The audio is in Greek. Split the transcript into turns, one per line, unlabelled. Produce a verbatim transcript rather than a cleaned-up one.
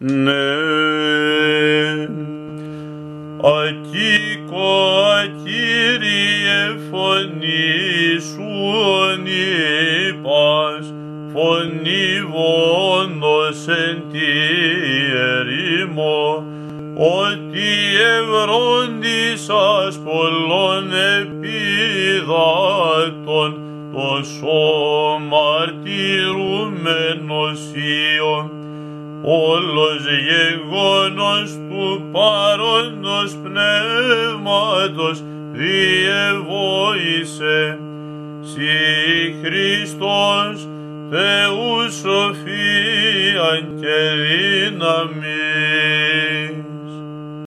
Ναι, ακήκω, Κύριε, φωνή σου είπας, φωνή βόνος εν τη ερήμο, ότι ευρόντισας πολλών επίδατων, τόσο μαρτυρούμενος Υιον, όλος γεγόνος του παρόντος πνεύματος διεβόησε. Συ Χριστός Θεού σοφίαν και δύναμιν.